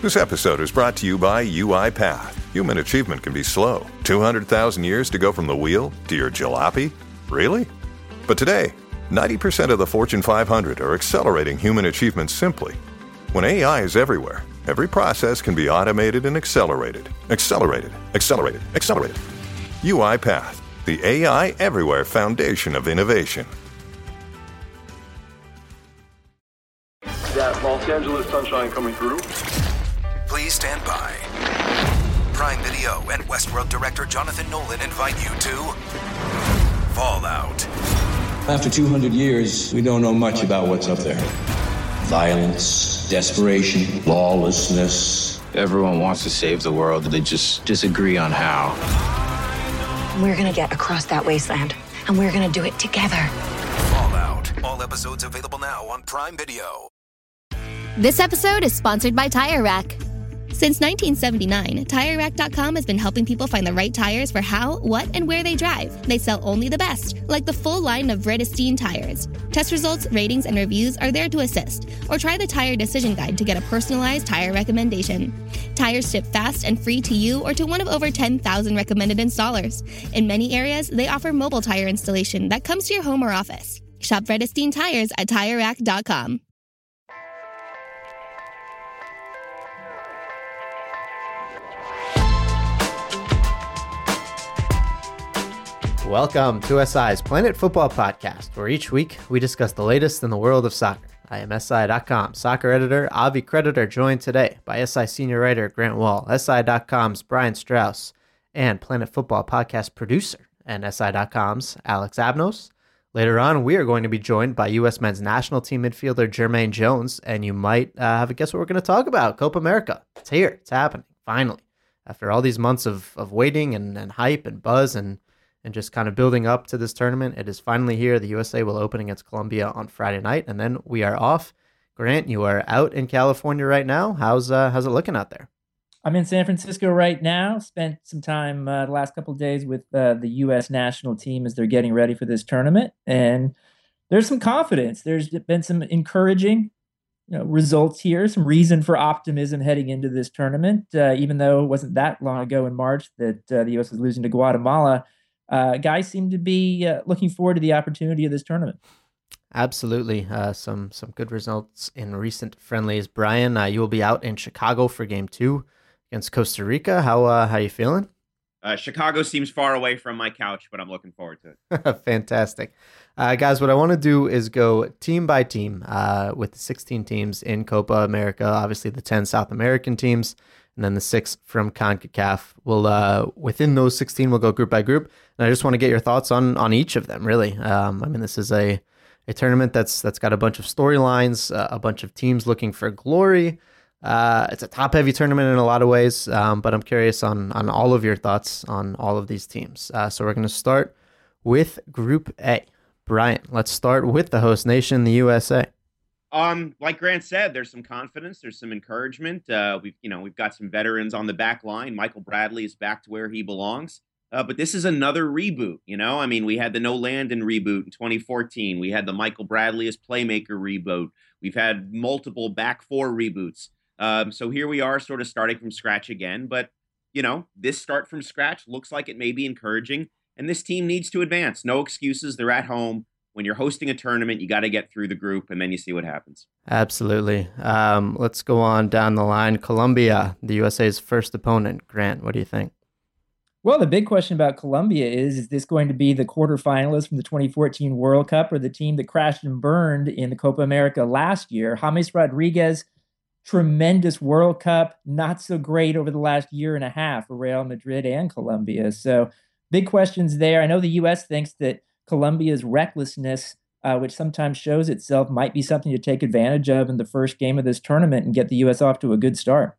This episode is brought to you by UiPath. Human achievement can be slow. 200,000 years to go from the wheel to your jalopy? Really? But today, 90% of the Fortune 500 are accelerating human achievement simply. When AI is everywhere, every process can be automated and accelerated. Accelerated. UiPath, the AI everywhere foundation of innovation. That Los Angeles sunshine coming through. Please stand by. Prime Video and Westworld director Jonathan Nolan invite you to Fallout. After 200 years, we don't know much about what's up there. Violence, desperation, lawlessness. Everyone wants to save the world, they just disagree on how. We're gonna get across that wasteland, and we're gonna do it together. Fallout. All episodes available now on Prime Video. This episode is sponsored by Tire Rack. Since 1979, TireRack.com has been helping people find the right tires for how, what, and where they drive. They sell only the best, like the full line of Vredestein tires. Test results, ratings, and reviews are there to assist. Or try the Tire Decision Guide to get a personalized tire recommendation. Tires ship fast and free to you or to one of over 10,000 recommended installers. In many areas, they offer mobile tire installation that comes to your home or office. Shop Vredestein tires at TireRack.com. Welcome to SI's Planet Football Podcast, where each week we discuss the latest in the world of soccer. I am SI.com soccer editor Avi Creditor, joined today by SI senior writer Grant Wall, SI.com's Brian Strauss, and Planet Football Podcast producer and SI.com's Alex Abnos. Later on, we are going to be joined by U.S. men's national team midfielder Jermaine Jones, and you might have a guess what we're going to talk about. Copa America. It's here. It's happening, finally. After all these months of waiting and hype and buzz and just kind of building up to this tournament, it is finally here. The USA will open against Colombia on Friday night, and then we are off. Grant, you are out in California right now. How's it looking out there? I'm in San Francisco right now. Spent some time the last couple of days with the U.S. national team as they're getting ready for this tournament, and there's some confidence. There's been some encouraging results here, some reason for optimism heading into this tournament, even though it wasn't that long ago in March that the U.S. was losing to Guatemala. Guys seem to be looking forward to the opportunity of this tournament. Absolutely. Some good results in recent friendlies. Brian, you will be out in Chicago for Game 2 against Costa Rica. How you feeling? Chicago seems far away from my couch, but I'm looking forward to it. Fantastic. Guys, what I want to do is go team by team with the 16 teams in Copa America, obviously the 10 South American teams, and then the 6 from CONCACAF. We'll within those 16, we'll go group by group. And I just want to get your thoughts on each of them, really. This is a tournament that's got a bunch of storylines, a bunch of teams looking for glory. It's a top-heavy tournament in a lot of ways, but I'm curious on all of your thoughts on all of these teams. So we're going to start with Group A. Brian, let's start with the host nation, the USA. Like Grant said, there's some confidence, there's some encouragement. We've got some veterans on the back line. Michael Bradley is back to where he belongs. But this is another reboot, we had the No Landon reboot in 2014. We had the Michael Bradley as playmaker reboot. We've had multiple back four reboots. So here we are sort of starting from scratch again. But, this start from scratch looks like it may be encouraging. And this team needs to advance. No excuses. They're at home. When you're hosting a tournament, you got to get through the group, and then you see what happens. Absolutely. Let's go on down the line. Colombia, the USA's first opponent. Grant, what do you think? Well, the big question about Colombia is this going to be the quarterfinalists from the 2014 World Cup or the team that crashed and burned in the Copa America last year? James Rodriguez, tremendous World Cup, not so great over the last year and a half for Real Madrid and Colombia. So big questions there. I know the U.S. thinks that Colombia's recklessness, which sometimes shows itself, might be something to take advantage of in the first game of this tournament and get the U.S. off to a good start.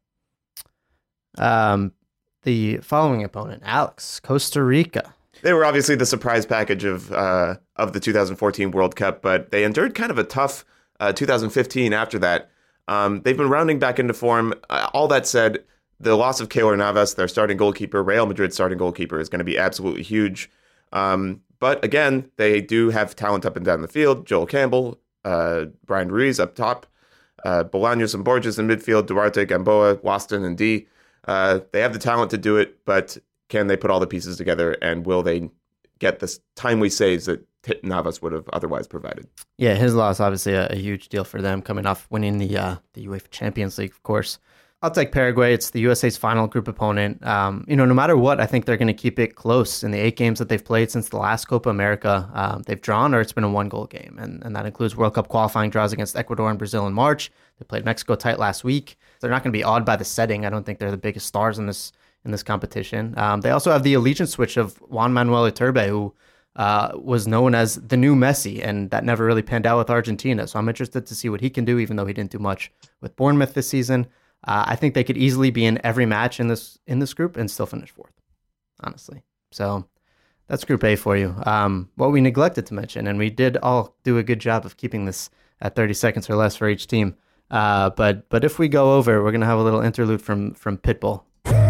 The following opponent, Alex, Costa Rica. They were obviously the surprise package of the 2014 World Cup, but they endured kind of a tough 2015 after that. They've been rounding back into form. All that said, the loss of Keylor Navas, their starting goalkeeper, Real Madrid's starting goalkeeper, is going to be absolutely huge. But again, they do have talent up and down the field. Joel Campbell, Brian Ruiz up top. Bolaños and Borges in midfield, Duarte, Gamboa, Waston, and D. They have the talent to do it, but can they put all the pieces together, and will they get the timely saves that Navas would have otherwise provided? Yeah, his loss obviously a huge deal for them, coming off winning the UEFA Champions League, of course. I'll take Paraguay. It's the USA's final group opponent. No matter what, I think they're going to keep it close. In the 8 games that they've played since the last Copa America, they've drawn or it's been a 1-goal game. And that includes World Cup qualifying draws against Ecuador and Brazil in March. They played Mexico tight last week. They're not going to be awed by the setting. I don't think they're the biggest stars in this competition. They also have the allegiance switch of Juan Manuel Iturbe, who was known as the new Messi, and that never really panned out with Argentina. So I'm interested to see what he can do, even though he didn't do much with Bournemouth this season. I think they could easily be in every match in this group and still finish 4th, honestly. So that's Group A for you. What we neglected to mention, and we did all do a good job of keeping this at 30 seconds or less for each team. But if we go over, we're going to have a little interlude from Pitbull.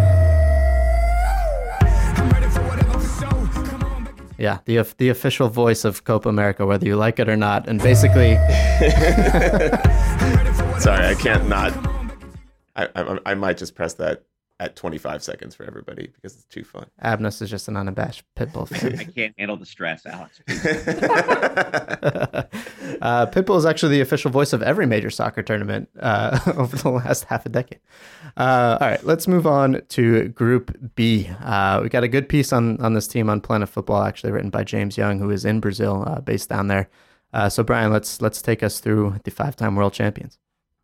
Yeah, the official voice of Copa America, whether you like it or not. And basically... Sorry, I can't not... I might just press that at 25 seconds for everybody because it's too fun. Abnus is just an unabashed Pitbull fan. I can't handle the stress, Alex. Pitbull is actually the official voice of every major soccer tournament over the last half a decade. All right, let's move on to Group B. We got a good piece on this team on Planet Football, actually written by James Young, who is in Brazil, based down there. So Brian, let's take us through the 5-time world champions.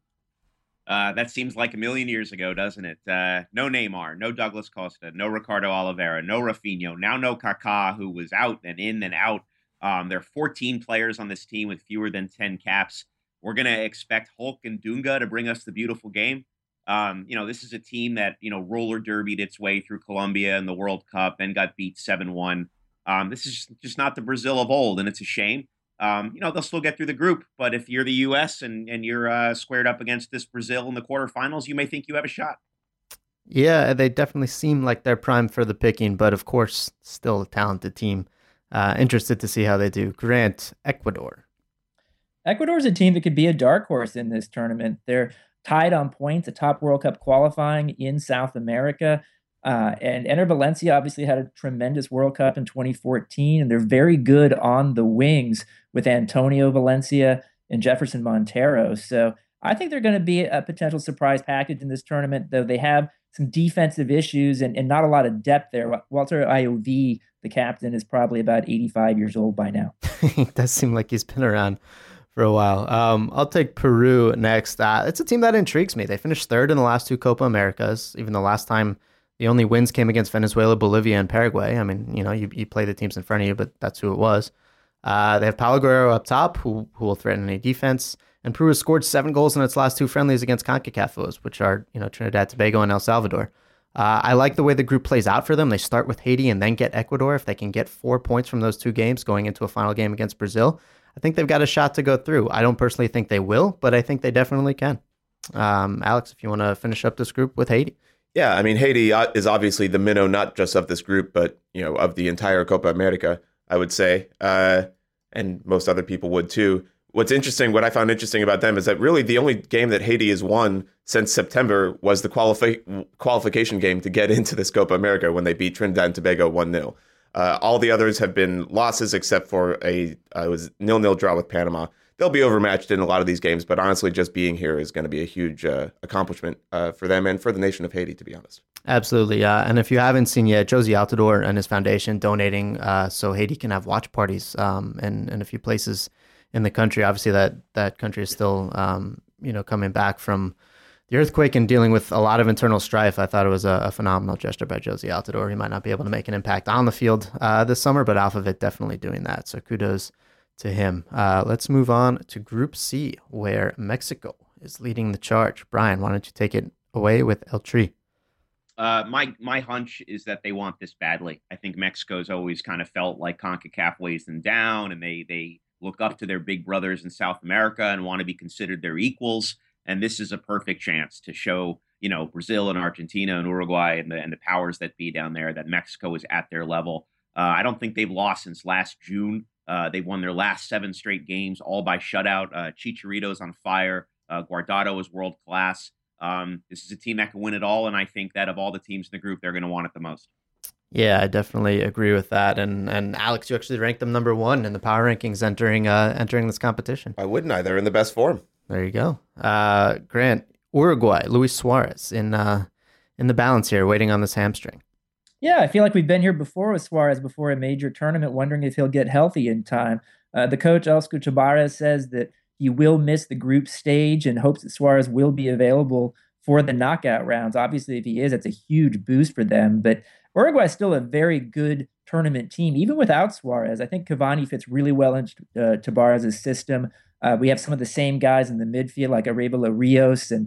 That seems like a million years ago, doesn't it? No Neymar, no Douglas Costa, no Ricardo Oliveira, no Rafinha, now no Kaká, who was out and in and out. There are 14 players on this team with fewer than 10 caps. We're going to expect Hulk and Dunga to bring us the beautiful game. This is a team that, roller derbied its way through Colombia in the World Cup and got beat 7-1. This is just not the Brazil of old, and it's a shame. They'll still get through the group, but if you're the U.S. and you're squared up against this Brazil in the quarterfinals, you may think you have a shot. Yeah, they definitely seem like they're primed for the picking, but of course, still a talented team. Interested to see how they do. Grant, Ecuador. Ecuador is a team that could be a dark horse in this tournament. They're tied on points atop World Cup qualifying in South America. And Enner Valencia obviously had a tremendous World Cup in 2014, and they're very good on the wings with Antonio Valencia and Jefferson Montero. So I think they're going to be a potential surprise package in this tournament, though they have some defensive issues and not a lot of depth there. Walter Iov, the captain, is probably about 85 years old by now. It does seem like he's been around for a while. I'll take Peru next. It's a team that intrigues me. They finished 3rd in the last 2 Copa Americas, even the last time the only wins came against Venezuela, Bolivia, and Paraguay. I mean, you play the teams in front of you, but that's who it was. They have Paulo Guerrero up top, who will threaten any defense. And Peru has scored 7 goals in its last 2 friendlies against CONCACAF foes, which are Trinidad, Tobago, and El Salvador. I like the way the group plays out for them. They start with Haiti and then get Ecuador. If they can get 4 points from those 2 games going into a final game against Brazil, I think they've got a shot to go through. I don't personally think they will, but I think they definitely can. Alex, if you want to finish up this group with Haiti. Yeah, I mean, Haiti is obviously the minnow, not just of this group, but, of the entire Copa America, I would say. And most other people would too. What I found interesting about them is that really the only game that Haiti has won since September was the qualification game to get into this Copa America when they beat Trinidad and Tobago 1-0. All the others have been losses except for it was 0-0 draw with Panama. They'll be overmatched in a lot of these games, but honestly, just being here is going to be a huge accomplishment for them and for the nation of Haiti, to be honest. Absolutely. And if you haven't seen yet, Josie Altidore and his foundation donating so Haiti can have watch parties in a few places in the country. Obviously, that country is still coming back from the earthquake and dealing with a lot of internal strife. I thought it was a phenomenal gesture by Josie Altidore. He might not be able to make an impact on the field this summer, but off of it, definitely doing that. So kudos to him. Let's move on to Group C, where Mexico is leading the charge. Brian, why don't you take it away with El Tri? My hunch is that they want this badly. I think Mexico's always kind of felt like CONCACAF weighs them down, and they look up to their big brothers in South America and want to be considered their equals. And this is a perfect chance to show, Brazil and Argentina and Uruguay and the powers that be down there that Mexico is at their level. I don't think they've lost since last June. They've won their last 7 straight games, all by shutout. Chicharito's on fire. Guardado is world class. This is a team that can win it all, and I think that of all the teams in the group, they're going to want it the most. Yeah, I definitely agree with that. And Alex, you actually ranked them number 1 in the power rankings entering this competition. Why wouldn't I? They're in the best form. There you go. Grant, Uruguay, Luis Suarez in the balance here, waiting on this hamstring. Yeah, I feel like we've been here before with Suarez before a major tournament, wondering if he'll get healthy in time. The coach, Oscar Tabarez, says that he will miss the group stage and hopes that Suarez will be available for the knockout rounds. Obviously, if he is, that's a huge boost for them. But Uruguay is still a very good tournament team, even without Suarez. I think Cavani fits really well into Tabarez's system. We have some of the same guys in the midfield, like Arevalo Rios and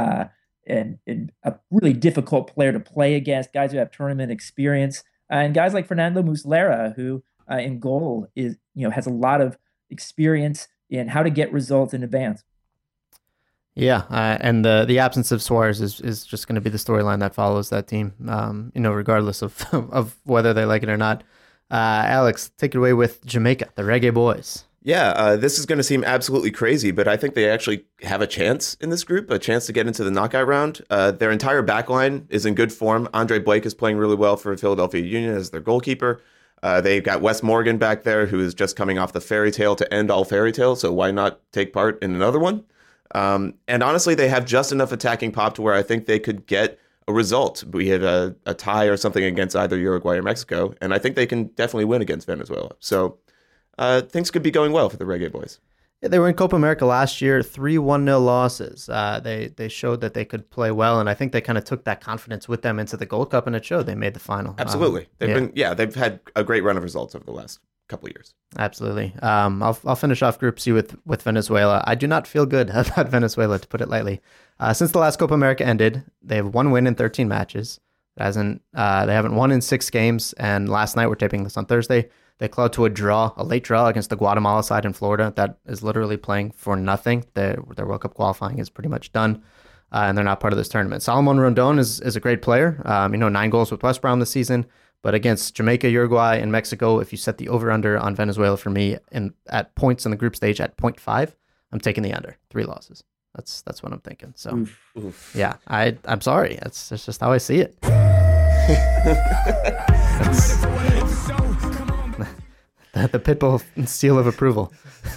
a really difficult player to play against, guys who have tournament experience, and guys like Fernando Muslera, who in goal has a lot of experience in how to get results in advance. Yeah, and the absence of Suarez is just going to be the storyline that follows that team, regardless of whether they like it or not. Alex, take it away with Jamaica, the Reggae Boys. Yeah, this is going to seem absolutely crazy, but I think they actually have a chance in this group, a chance to get into the knockout round. Their entire backline is in good form. Andre Blake is playing really well for Philadelphia Union as their goalkeeper. They've got Wes Morgan back there, who is just coming off the fairy tale to end all fairy tales, so why not take part in another one? And honestly, they have just enough attacking pop to where I think they could get a result. We had a tie or something against either Uruguay or Mexico, and I think they can definitely win against Venezuela. So things could be going well for the Reggae Boys. Yeah, they were in Copa America last year, 3 1-0 losses. They showed that they could play well, and I think they kind of took that confidence with them into the Gold Cup, and it showed. They made the final. Absolutely. They've had a great run of results over the last couple of years. Absolutely. I'll finish off Group C with Venezuela. I do not feel good about Venezuela, to put it lightly. Since the last Copa America ended, they have 1 win in 13 matches. They haven't won in 6 games, and last night, we're taping this on Thursday, they clawed to a late draw against the Guatemala side in Florida that is literally playing for nothing. Their World Cup qualifying is pretty much done, and they're not part of this tournament. Salomon Rondon is a great player. 9 goals with West Brom this season. But against Jamaica, Uruguay, and Mexico, if you set the over-under on Venezuela for me at points in the group stage at 0.5, I'm taking the under. 3 losses. That's what I'm thinking. So, yeah, I'm sorry. That's just how I see it. The Pitbull seal of approval.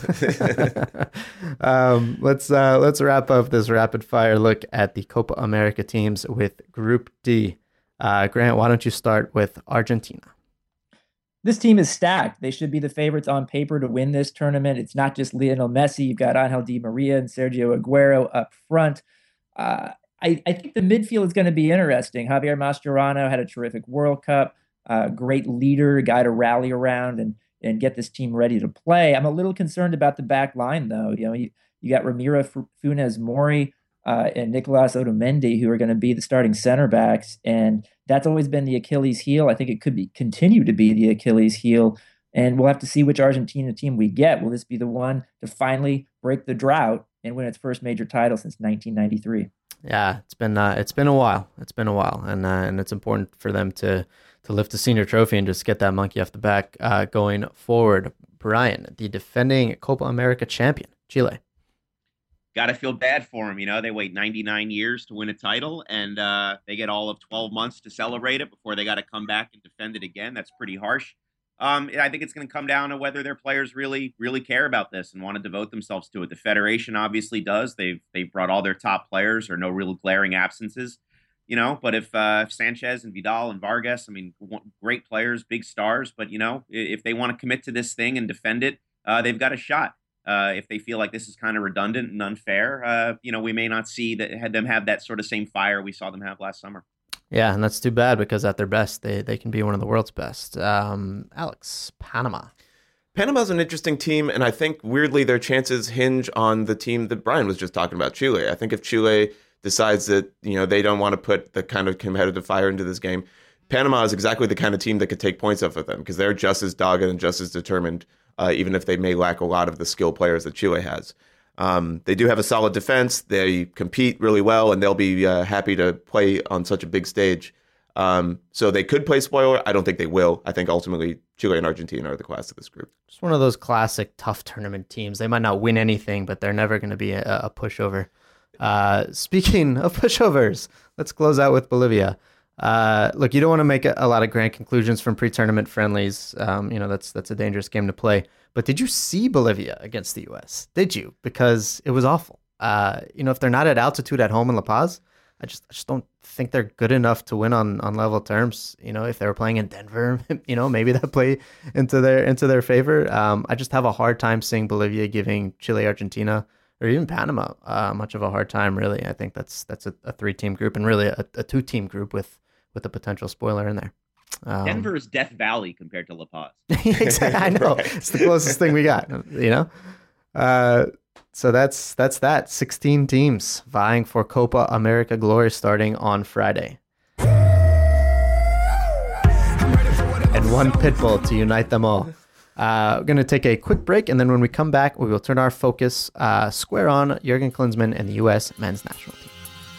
Let's wrap up this rapid fire look at the Copa America teams with Group D. Grant, why don't you start with Argentina? This team is stacked. They should be the favorites on paper to win this tournament. It's not just Lionel Messi. You've got Angel Di Maria and Sergio Aguero up front. I think the midfield is going to be interesting. Javier Mascherano had a terrific World Cup, great leader, a guy to rally around and get this team ready to play. I'm a little concerned about the back line, though. You got Ramiro Funes Mori and Nicolas Otamendi, who are going to be the starting center backs, and that's always been the Achilles heel. I think it could continue to be the Achilles heel, and we'll have to see which Argentina team we get. Will this be the one to finally break the drought and win its first major title since 1993? Yeah, it's been a while. It's been a while, and it's important for them to lift the senior trophy and just get that monkey off the back going forward. Brian, the defending Copa America champion, Chile. Got to feel bad for them. They wait 99 years to win a title, and they get all of 12 months to celebrate it before they got to come back and defend it again. That's pretty harsh. I think it's going to come down to whether their players really, really care about this and want to devote themselves to it. The Federation obviously does. They've brought all their top players. There are no real glaring absences, But if Sanchez and Vidal and Vargas, great players, big stars, but if they want to commit to this thing and defend it, they've got a shot. If they feel like this is kind of redundant and unfair, we may not see them have that sort of same fire we saw them have last summer. Yeah, and that's too bad because at their best, they can be one of the world's best. Alex, Panama. Panama's an interesting team, and I think weirdly their chances hinge on the team that Brian was just talking about, Chile. I think if Chile decides that they don't want to put the kind of competitive fire into this game, Panama is exactly the kind of team that could take points off of them because they're just as dogged and just as determined. Even if they may lack a lot of the skill players that Chile has. They do have a solid defense. They compete really well, and they'll be happy to play on such a big stage. So they could play spoiler. I don't think they will. I think ultimately Chile and Argentina are the class of this group. Just one of those classic tough tournament teams. They might not win anything, but they're never going to be a pushover. Speaking of pushovers, let's close out with Bolivia. Look, you don't want to make a lot of grand conclusions from pre-tournament friendlies. That's a dangerous game to play. But did you see Bolivia against the U.S.? Did you? Because it was awful. If they're not at altitude at home in La Paz, I just don't think they're good enough to win on level terms. If they were playing in Denver, maybe that play into their favor. I just have a hard time seeing Bolivia giving Chile, Argentina, or even Panama much of a hard time. Really, I think that's a 3-team group and really a 2-team group with a potential spoiler in there. Denver is Death Valley compared to La Paz. Exactly, I know. Right. It's the closest thing we got. So that's that. 16 teams vying for Copa America glory starting on Friday. And one pit bull to unite them all. We're going to take a quick break, and then when we come back, we will turn our focus square on Jurgen Klinsmann and the U.S. men's national team.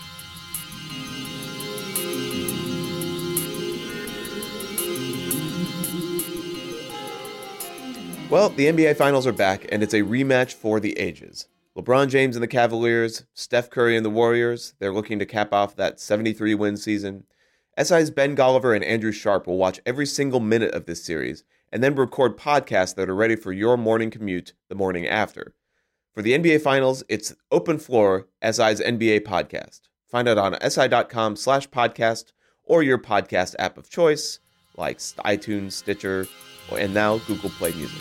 Well, the NBA Finals are back, and it's a rematch for the ages. LeBron James and the Cavaliers, Steph Curry and the Warriors, they're looking to cap off that 73-win season. SI's Ben Golliver and Andrew Sharp will watch every single minute of this series and then record podcasts that are ready for your morning commute the morning after. For the NBA Finals, it's Open Floor, SI's NBA podcast. Find it on si.com/podcast or your podcast app of choice, like iTunes, Stitcher, and now Google Play Music.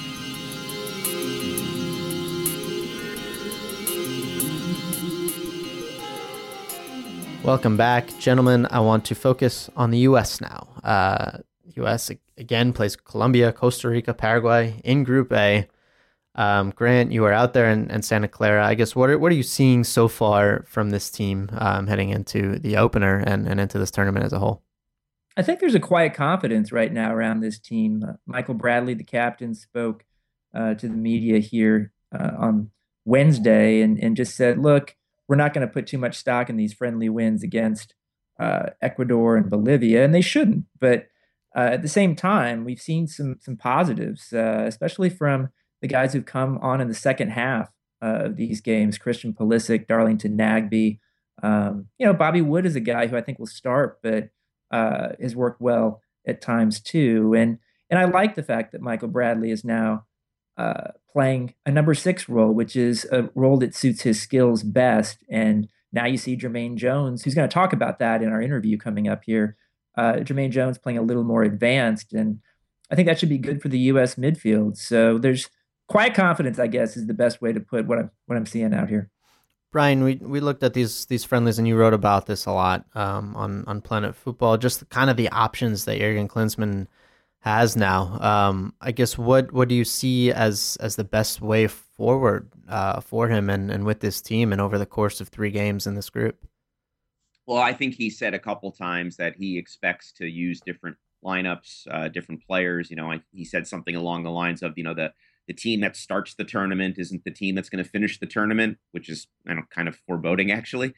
Welcome back, gentlemen. I want to focus on the U.S. now. U.S. again plays Colombia, Costa Rica, Paraguay in Group A. Grant, you are out there in Santa Clara. I guess what are you seeing so far from this team heading into the opener and into this tournament as a whole? I think there's a quiet confidence right now around this team. Michael Bradley, the captain, spoke to the media here on Wednesday and just said, look, we're not going to put too much stock in these friendly wins against Ecuador and Bolivia, and they shouldn't. But at the same time, we've seen some positives, especially from the guys who've come on in the second half of these games. Christian Pulisic, Darlington Nagbe. Bobby Wood is a guy who I think will start, but has worked well at times too. And I like the fact that Michael Bradley is now playing a number 6 role, which is a role that suits his skills best. And now you see Jermaine Jones, who's going to talk about that in our interview coming up here. Jermaine Jones playing a little more advanced, and I think that should be good for the U.S. midfield. So there's quiet confidence, I guess, is the best way to put what I'm seeing out here. Brian, we looked at these friendlies, and you wrote about this a lot on Planet Football. Just kind of the options that Jurgen Klinsmann has now. I guess what do you see as the best way forward for him and with this team and over the course of 3 games in this group? Well, I think he said a couple times that he expects to use different lineups, different players. He said something along the lines of, the team that starts the tournament isn't the team that's going to finish the tournament, which is kind of foreboding, actually.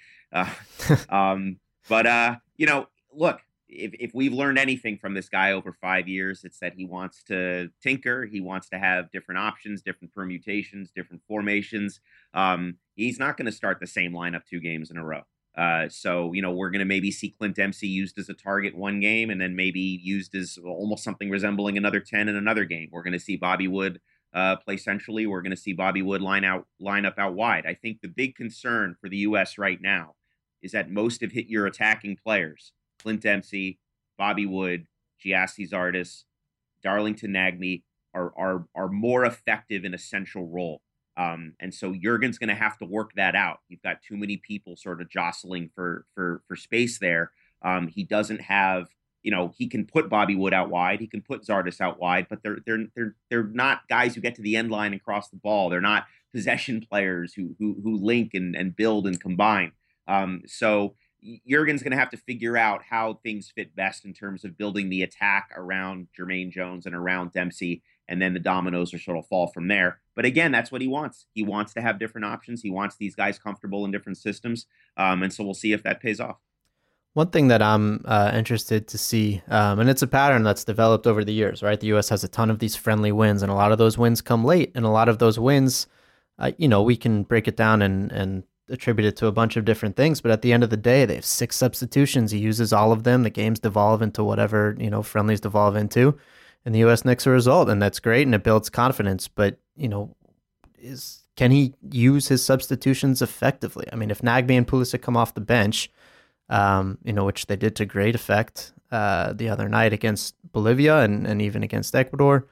Look, if we've learned anything from this guy over 5 years, it's that he wants to tinker. He wants to have different options, different permutations, different formations. He's not going to start the same lineup 2 games in a row. So we're going to maybe see Clint Dempsey used as a target one game and then maybe used as almost something resembling another 10 in another game. We're going to see Bobby Wood play centrally. We're going to see Bobby Wood line up out wide. I think the big concern for the U.S. right now is that most of your attacking players, Clint Dempsey, Bobby Wood, Giassi Zardes, Darlington Nagbe, are more effective in a central role. And so Jurgen's going to have to work that out. You've got too many people sort of jostling for space there. He doesn't have, he can put Bobby Wood out wide. He can put Zardes out wide, but they're not guys who get to the end line and cross the ball. They're not possession players who link and build and combine. So Jurgen's going to have to figure out how things fit best in terms of building the attack around Jermaine Jones and around Dempsey, and then the dominoes are sort of fall from there. But again, that's what he wants. He wants to have different options. He wants these guys comfortable in different systems. And so we'll see if that pays off. One thing that I'm interested to see, and it's a pattern that's developed over the years, right? The U.S. has a ton of these friendly wins, and a lot of those wins come late, and a lot of those wins, we can break it down and attribute it to a bunch of different things, but at the end of the day, they have 6 substitutions. He uses all of them. The games devolve into whatever, friendlies devolve into, and the U.S. nicks a result, and that's great, and it builds confidence. But, can he use his substitutions effectively? I mean, if Nagbe and Pulisic come off the bench, which they did to great effect the other night against Bolivia and even against Ecuador,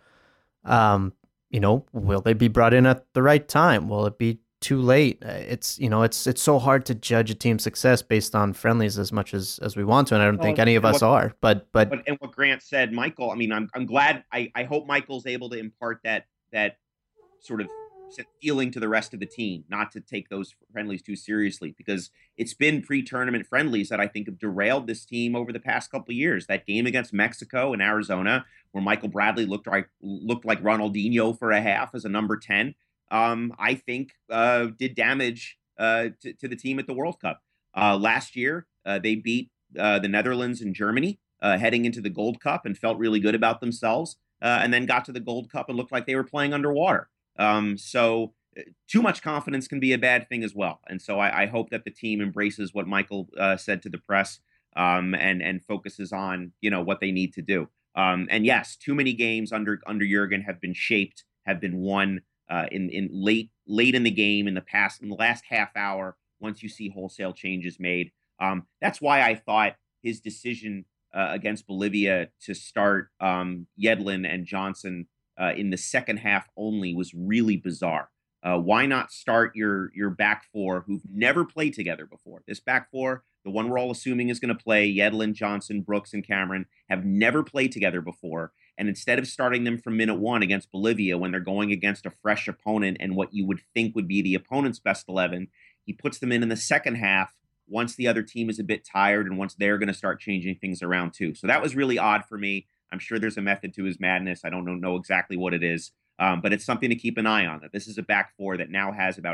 will they be brought in at the right time? Will it be too late? It's so hard to judge a team's success based on friendlies as much as we want to, and I don't think any of us are. But and what Grant said, Michael, I mean, I'm glad. I hope Michael's able to impart that sort of feeling to the rest of the team, not to take those friendlies too seriously, because it's been pre-tournament friendlies that I think have derailed this team over the past couple of years. That game against Mexico and Arizona, where Michael Bradley looked like Ronaldinho for a half as a number 10. I think did damage to the team at the World Cup. Last year, they beat the Netherlands and Germany heading into the Gold Cup and felt really good about themselves, and then got to the Gold Cup and looked like they were playing underwater. So too much confidence can be a bad thing as well. And so I hope that the team embraces what Michael said to the press and focuses on, what they need to do. And yes, too many games under Jurgen have been won in late in the game, in the last half hour, once you see wholesale changes made. That's why I thought his decision against Bolivia to start Yedlin and Johnson in the second half only was really bizarre. Why not start your back four who've never played together before? This back four, the one we're all assuming is going to play, Yedlin, Johnson, Brooks, and Cameron, have never played together before. And instead of starting them from minute 1 against Bolivia when they're going against a fresh opponent and what you would think would be the opponent's best 11, he puts them in the second half once the other team is a bit tired and once they're going to start changing things around too. So that was really odd for me. I'm sure there's a method to his madness. I don't know exactly what it is, but it's something to keep an eye on, that this is a back four that now has about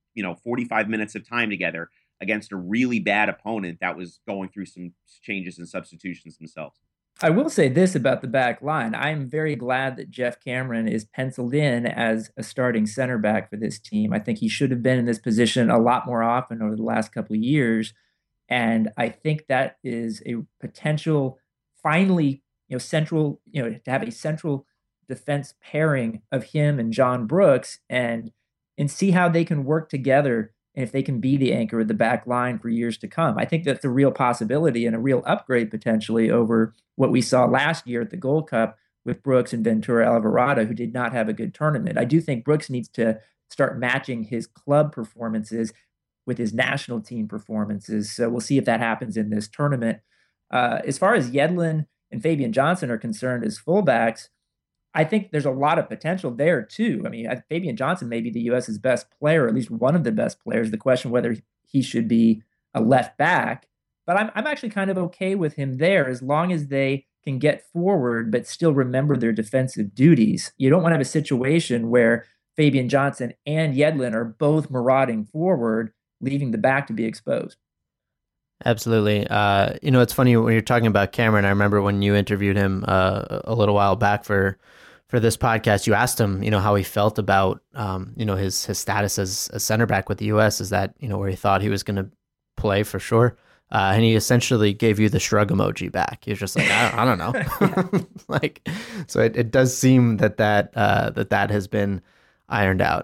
45 minutes of time together against a really bad opponent that was going through some changes and substitutions themselves. I will say this about the back line. I'm very glad that Geoff Cameron is penciled in as a starting center back for this team. I think he should have been in this position a lot more often over the last couple of years. And I think that is a potential, finally, central, to have a central defense pairing of him and John Brooks and see how they can work together and if they can be the anchor of the back line for years to come. I think that's a real possibility and a real upgrade potentially over what we saw last year at the Gold Cup with Brooks and Ventura Alvarado, who did not have a good tournament. I do think Brooks needs to start matching his club performances with his national team performances. So we'll see if that happens in this tournament. As far as Yedlin and Fabian Johnson are concerned as fullbacks, I think there's a lot of potential there too. I mean, Fabian Johnson may be the U.S.'s best player, or at least one of the best players. The question whether he should be a left back, but I'm actually kind of okay with him there as long as they can get forward but still remember their defensive duties. You don't want to have a situation where Fabian Johnson and Yedlin are both marauding forward, leaving the back to be exposed. Absolutely. It's funny when you're talking about Cameron. I remember when you interviewed him a little while back for this podcast, you asked him, how he felt about, his status as a center back with the U.S. Is that, where he thought he was going to play for sure? And he essentially gave you the shrug emoji back. He was just like, I don't know. So it does seem that has been ironed out.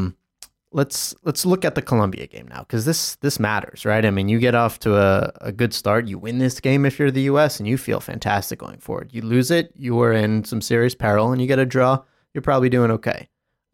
Let's look at the Colombia game now, because this matters, right? I mean, you get off to a good start, you win this game if you're the U.S., and you feel fantastic going forward. You lose it, you are in some serious peril, and you get a draw, you're probably doing okay.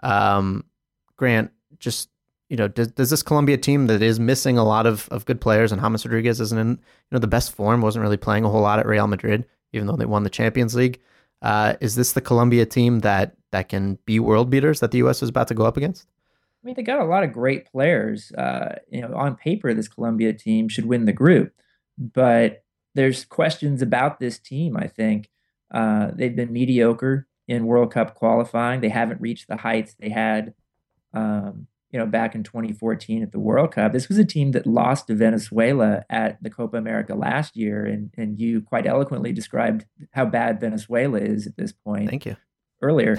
Grant, just, does this Colombia team that is missing a lot of good players, and James Rodriguez isn't in the best form, wasn't really playing a whole lot at Real Madrid, even though they won the Champions League, is this the Colombia team that can be world beaters that the U.S. is about to go up against? I mean, they got a lot of great players. On paper, this Colombia team should win the group, but there's questions about this team. I think they've been mediocre in World Cup qualifying. They haven't reached the heights they had, back in 2014 at the World Cup. This was a team that lost to Venezuela at the Copa America last year, and you quite eloquently described how bad Venezuela is at this point. Thank you. Earlier.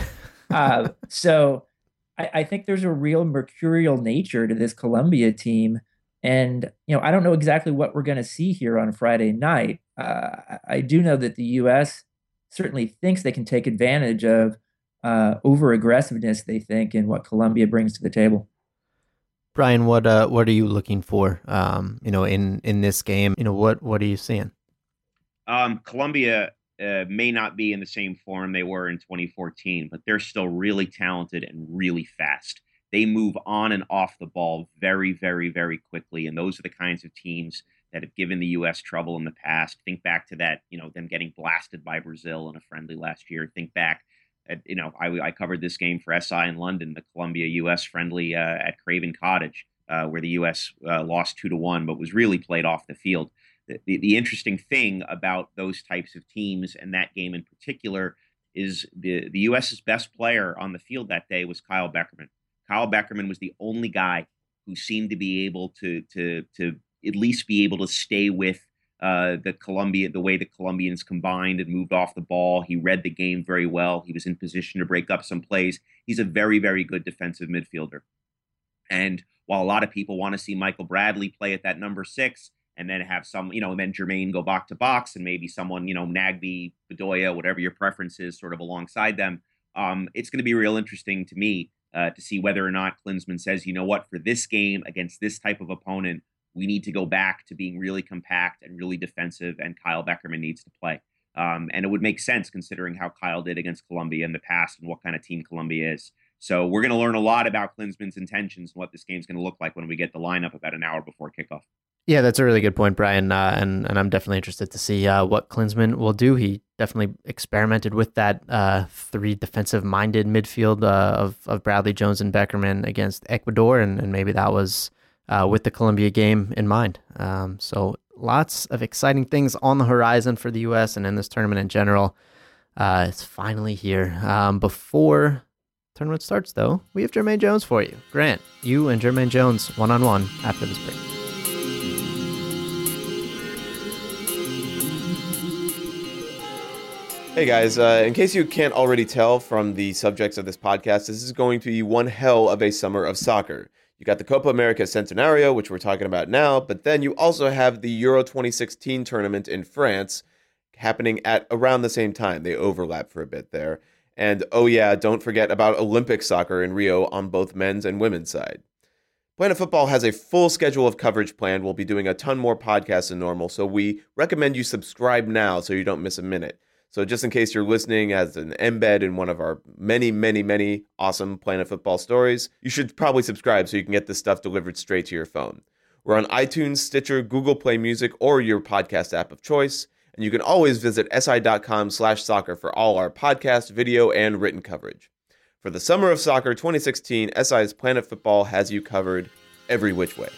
So I think there's a real mercurial nature to this Colombia team. And, I don't know exactly what we're going to see here on Friday night. I do know that the U.S. certainly thinks they can take advantage of over-aggressiveness, they think, in what Colombia brings to the table. Brian, what are you looking for, in this game? What are you seeing? Colombia may not be in the same form they were in 2014, but they're still really talented and really fast. They move on and off the ball very, very, very quickly, and those are the kinds of teams that have given the U.S. trouble in the past. Think back to that, them getting blasted by Brazil in a friendly last year. Think back I covered this game for SI in London, the Colombia-U.S. friendly at Craven Cottage, where the U.S. lost 2-1, but was really played off the field. The interesting thing about those types of teams and that game in particular is the U.S.'s best player on the field that day was Kyle Beckerman. Kyle Beckerman was the only guy who seemed to be able to at least be able to stay with the way the Colombians combined and moved off the ball. He read the game very well. He was in position to break up some plays. He's a very, very good defensive midfielder. And while a lot of people want to see Michael Bradley play at that number 6 and then have some, and then Jermaine go box to box and maybe someone, Nagbe, Bedoya, whatever your preference is, sort of alongside them, it's going to be real interesting to me to see whether or not Klinsmann says, for this game against this type of opponent, we need to go back to being really compact and really defensive, and Kyle Beckerman needs to play. And it would make sense considering how Kyle did against Colombia in the past and what kind of team Colombia is. So we're going to learn a lot about Klinsmann's intentions and what this game's going to look like when we get the lineup about an hour before kickoff. Yeah, that's a really good point, Brian. And I'm definitely interested to see what Klinsmann will do. He definitely experimented with that 3 defensive-minded midfield of Bradley, Jones, and Beckerman against Ecuador, and maybe that was with the Colombia game in mind. So lots of exciting things on the horizon for the U.S. and in this tournament in general. It's finally here. Before tournament starts, though, we have Jermaine Jones for you. Grant, you and Jermaine Jones one-on-one after this break. Hey guys, in case you can't already tell from the subjects of this podcast, this is going to be one hell of a summer of soccer. You got the Copa America Centenario, which we're talking about now, but then you also have the Euro 2016 tournament in France happening at around the same time. They overlap for a bit there. And oh yeah, don't forget about Olympic soccer in Rio on both men's and women's side. Planet Football has a full schedule of coverage planned. We'll be doing a ton more podcasts than normal, so we recommend you subscribe now so you don't miss a minute. So just in case you're listening as an embed in one of our many, many, many awesome Planet Football stories, you should probably subscribe so you can get this stuff delivered straight to your phone. We're on iTunes, Stitcher, Google Play Music, or your podcast app of choice. And you can always visit si.com/soccer for all our podcast, video, and written coverage. For the Summer of Soccer 2016, SI's Planet Football has you covered every which way.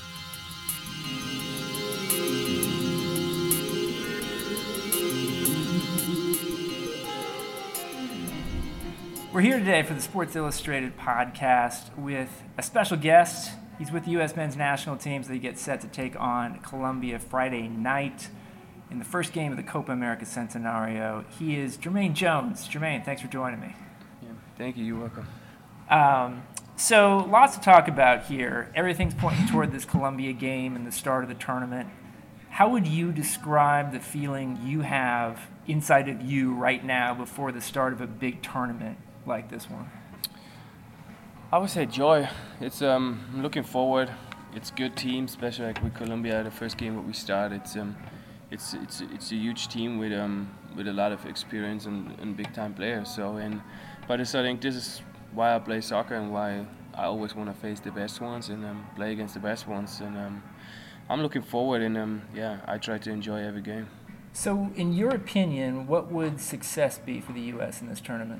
We're here today for the Sports Illustrated podcast with a special guest. He's with the U.S. men's national team as they get set to take on Colombia Friday night in the first game of the Copa America Centenario. He is Jermaine Jones. Jermaine, thanks for joining me. Yeah, thank you. You're welcome. So lots to talk about here. Everything's pointing toward this Colombia game and the start of the tournament. How would you describe the feeling you have inside of you right now before the start of a big tournament like this one? I would say joy. It's looking forward. It's good team, especially like with Colombia. The first game that we start, it's a huge team with a lot of experience and big time players. So but I think this is why I play soccer and why I always want to face the best ones and play against the best ones. And I'm looking forward and I try to enjoy every game. So, in your opinion, what would success be for the U.S. in this tournament?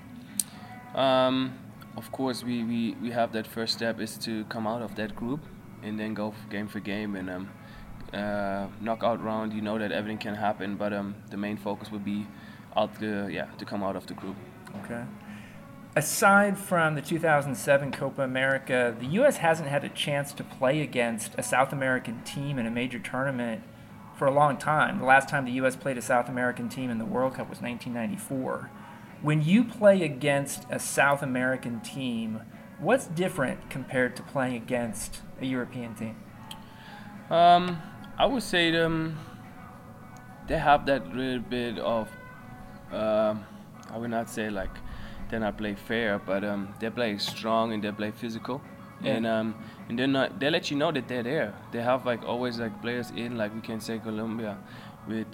Of course, we have that first step is to come out of that group and then go game for game and knockout round. You know that everything can happen, but the main focus would be to come out of the group. Okay. Aside from the 2007 Copa America, the U.S. hasn't had a chance to play against a South American team in a major tournament for a long time. The last time the U.S. played a South American team in the World Cup was 1994. When you play against a South American team, what's different compared to playing against a European team? I would say they have that little bit of, I would not say like they not play fair, but they play strong and they play physical. Yeah. And they're not, they let you know that they're there. They have like always like players in, like we can say Colombia with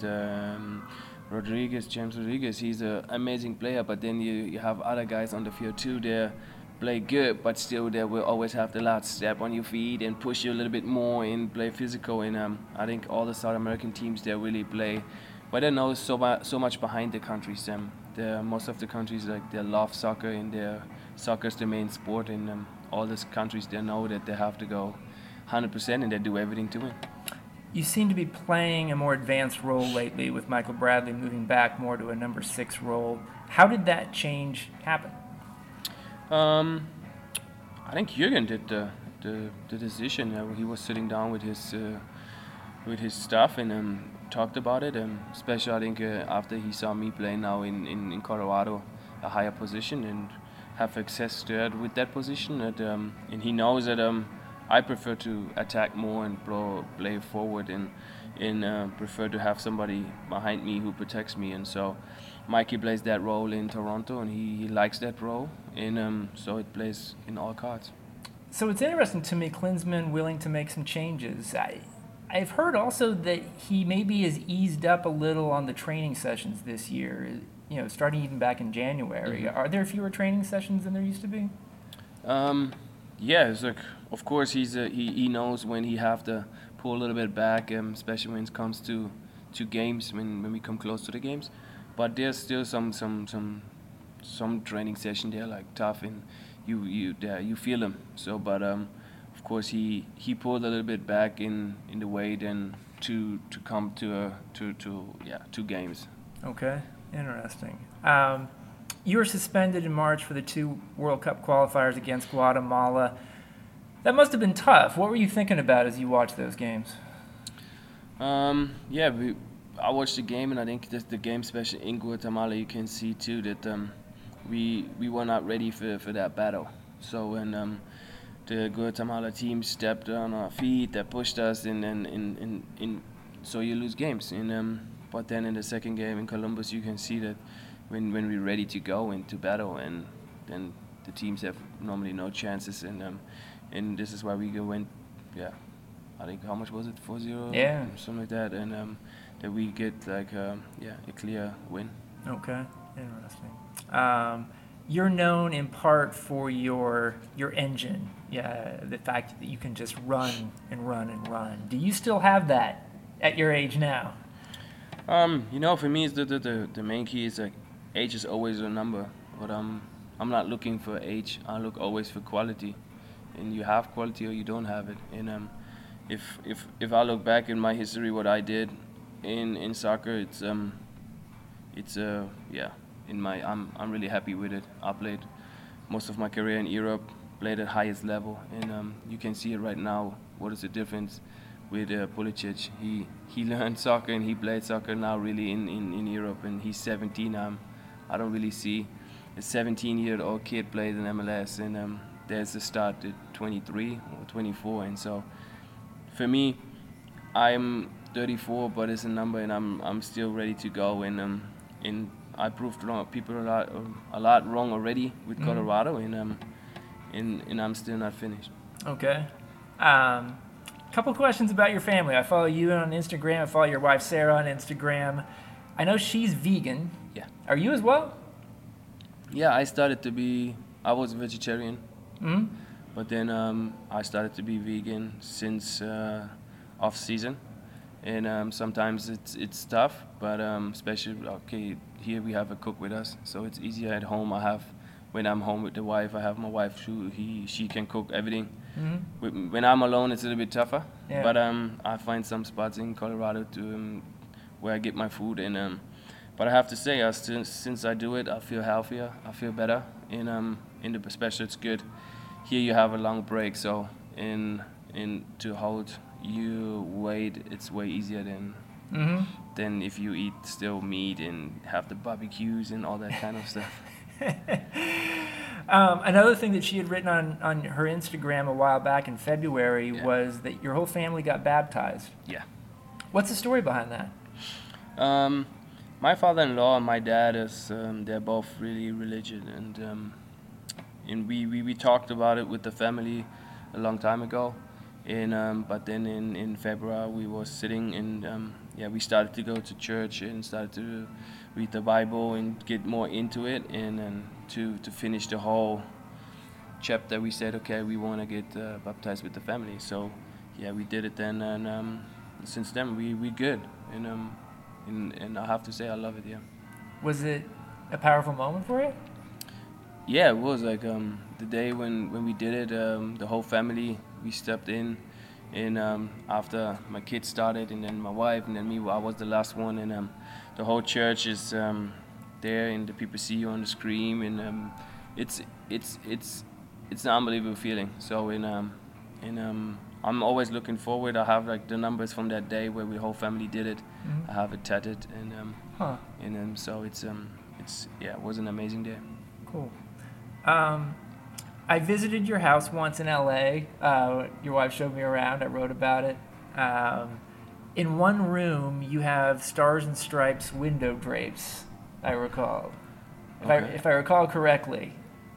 James Rodriguez. He's an amazing player, but then you have other guys on the field too. They play good, but still they will always have the last step on your feet and push you a little bit more and play physical. And I think all the South American teams, they really play, but they know so much behind the countries. Most of the countries, like, they love soccer and soccer's the main sport. And all these countries, they know that they have to go 100% and they do everything to win. You seem to be playing a more advanced role lately with Michael Bradley moving back more to a number 6 role. How did that change happen? I think Jürgen did the decision. He was sitting down with his staff and talked about it. Especially I think after he saw me play now in Colorado, a higher position, and have success there with that position. And he knows that I prefer to attack more and play forward and prefer to have somebody behind me who protects me. And so Mikey plays that role in Toronto, and he likes that role, and so it plays in all cards. So it's interesting to me, Klinsmann willing to make some changes. I've heard also that he maybe has eased up a little on the training sessions this year, starting even back in January. Mm-hmm. Are there fewer training sessions than there used to be? Yeah, it's like, of course he knows when he have to pull a little bit back, especially when it comes to games, when we come close to the games. But there's still some training session there, like tough, and you feel them. So, but of course he pulled a little bit back in the weight and to come to two games. Okay, interesting. You were suspended in March for the 2 World Cup qualifiers against Guatemala. That must have been tough. What were you thinking about as you watched those games? I watched the game, and I think the game, especially in Guatemala, you can see too that we were not ready for that battle. So when the Guatemala team stepped on our feet, that pushed us, and so you lose games. But then in the second game in Columbus, you can see that when we're ready to go into battle, and then the teams have normally no chances, and this is why we went, I think, how much was it, 4-0? Yeah. Something like that, and that we get like a clear win. Okay, interesting. You're known in part for your engine, the fact that you can just run and run and run. Do you still have that at your age now? For me, it's the main key is like age is always a number, but I'm not looking for age. I look always for quality, and you have quality or you don't have it. And if I look back in my history, what I did in soccer, I'm really happy with it. I played most of my career in Europe, played at highest level, and you can see it right now. What is the difference with Pulisic? He learned soccer and he played soccer now really in Europe, and he's 17. I don't really see a 17-year-old kid plays in MLS, and there's a start at 23 or 24, and so for me, I'm 34, but it's a number, and I'm still ready to go, and I proved people a lot wrong already with Colorado, and I'm still not finished. Okay. Couple questions about your family. I follow you on Instagram. I follow your wife Sarah on Instagram. I know she's vegan. Yeah. Are you as well? Yeah, I was a vegetarian. Mm-hmm. But then I started to be vegan since off season, and sometimes it's tough, but especially here we have a cook with us, so it's easier at home. When I'm home with the wife, I have my wife she can cook everything. Mm-hmm. When I'm alone, it's a little bit tougher. Yeah. But I find some spots in Colorado where I get my food, and But I have to say, since I do it, I feel healthier. I feel better. In the special, it's good. Here you have a long break, so in to hold your weight, it's way easier than if you eat still meat and have the barbecues and all that kind of stuff. Another thing that she had written on her Instagram a while back in February was that your whole family got baptized. Yeah. What's the story behind that? My father-in-law and my dad they're both really religious, and we talked about it with the family a long time ago. But then in February we were sitting and we started to go to church and started to read the Bible and get more into it, and to finish the whole chapter we said, okay, we want to get baptized with the family. So we did it then, and since then we good, and I have to say I love it. Was it a powerful moment for you? Yeah, it was like the day when we did it, the whole family, we stepped in, and after my kids started, and then my wife, and then me, I was the last one, and the whole church is there, and the people see you on the screen, and it's an unbelievable feeling. So I'm always looking forward. I have like the numbers from that day where the whole family did it. I have it tatted, and so it was an amazing day. Cool. I visited your house once in LA. Your wife showed me around. I wrote about it. In one room, you have Stars and Stripes window drapes, I recall. If I recall correctly.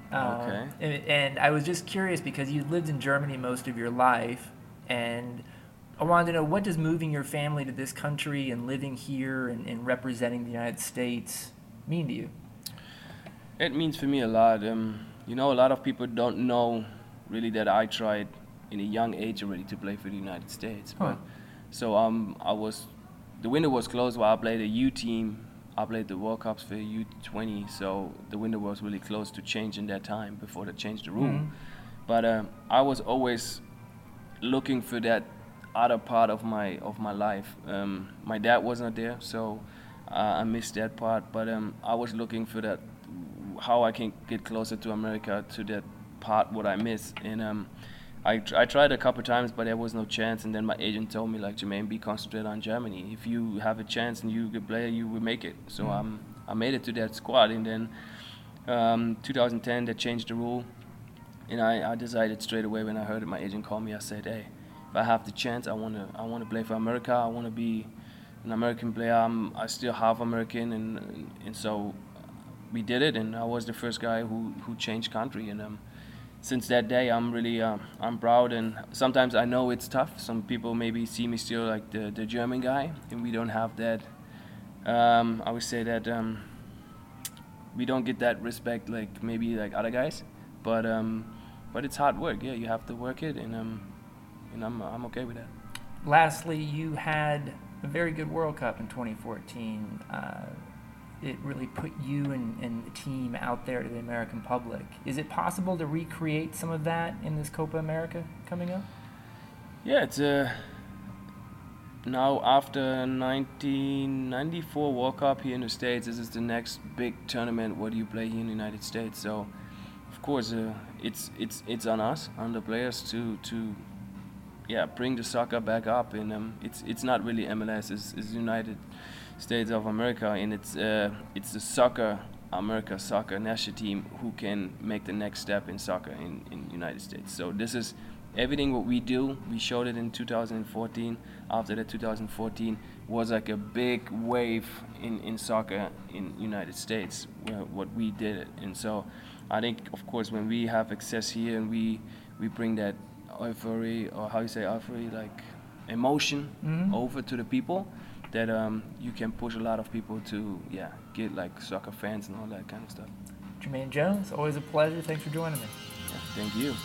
And I was just curious because you lived in Germany most of your life, and I wanted to know, what does moving your family to this country and living here and representing the United States mean to you? It means for me a lot. A lot of people don't know really that I tried in a young age already to play for the United States. But, so the window was closed while I played a U team. I played the World Cups for U20, so the window was really close to change in that time before they changed the rule. But I was always looking for that other part of my life. My dad was not there, so I missed that part. But I was looking for that, how I can get closer to America, to that part what I miss. And I tried a couple times, but there was no chance. And then my agent told me, like, Jermaine, be concentrated on Germany. If you have a chance and you could play, you will make it. So I made it to that squad. And then 2010, they changed the rule. And I decided straight away when I heard it, my agent called me, I said, hey, if I have the chance, I want to play for America. I want to be an American player. I'm still half American, and so we did it, and I was the first guy who changed country. And since that day, I'm really I'm proud. And sometimes I know it's tough. Some people maybe see me still like the German guy, and we don't have that. I would say that we don't get that respect like maybe like other guys, but it's hard work. Yeah, you have to work it, and I'm okay with that. Lastly, you had a very good World Cup in 2014. It really put you and the team out there to the American public. Is it possible to recreate some of that in this Copa America coming up? Yeah, it's now after 1994 World Cup here in the States, this is the next big tournament what you play here in the United States. So, of course, it's on us, on the players to bring the soccer back up. And it's not really MLS, it's United States of America, and it's the soccer national team who can make the next step in soccer in United States. So this is everything what we do. We showed it in 2014. After that, 2014 was like a big wave in soccer in United States, what we did it. And so I think, of course, when we have access here and we bring that euphoria, or how you say euphoria, like emotion over to the people, that you can push a lot of people to get like soccer fans and all that kind of stuff. Jermaine Jones, always a pleasure. Thanks for joining me. Yeah, thank you.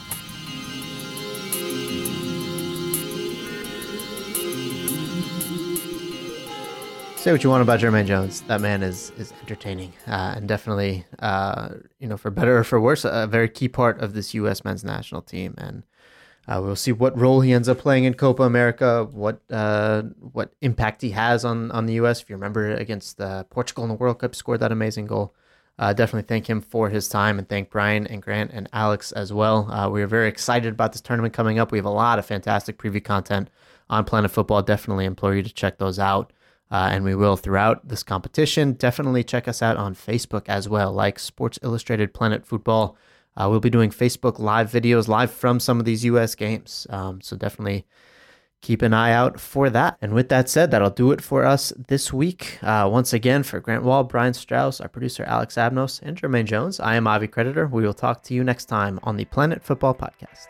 Say what you want about Jermaine Jones. That man is entertaining and definitely, for better or for worse, a very key part of this U.S. men's national team. And We'll see what role he ends up playing in Copa America, what impact he has on the U.S. If you remember against Portugal in the World Cup, scored that amazing goal. Definitely thank him for his time, and thank Brian and Grant and Alex as well. We are very excited about this tournament coming up. We have a lot of fantastic preview content on Planet Football. Definitely implore you to check those out, and we will throughout this competition. Definitely check us out on Facebook as well, like Sports Illustrated Planet Football. We'll be doing Facebook live videos live from some of these U.S. games. So definitely keep an eye out for that. And with that said, that'll do it for us this week. Once again, for Grant Wall, Brian Strauss, our producer Alex Abnos, and Jermaine Jones, I am Avi Creditor. We will talk to you next time on the Planet Football Podcast.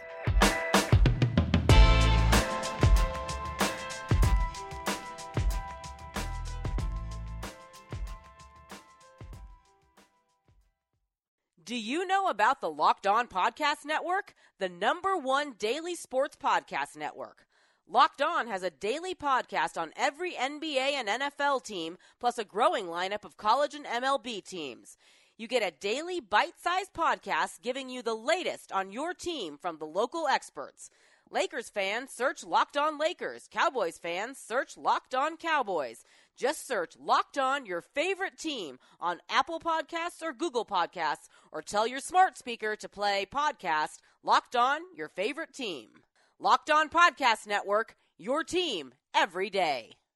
Do you know about the Locked On Podcast Network, the #1 daily sports podcast network? Locked On has a daily podcast on every NBA and NFL team, plus a growing lineup of college and MLB teams. You get a daily bite-sized podcast giving you the latest on your team from the local experts. Lakers fans, search Locked On Lakers. Cowboys fans, search Locked On Cowboys. Just search Locked On your favorite team on Apple Podcasts or Google Podcasts, or tell your smart speaker to play podcast Locked On your favorite team. Locked On Podcast Network, your team every day.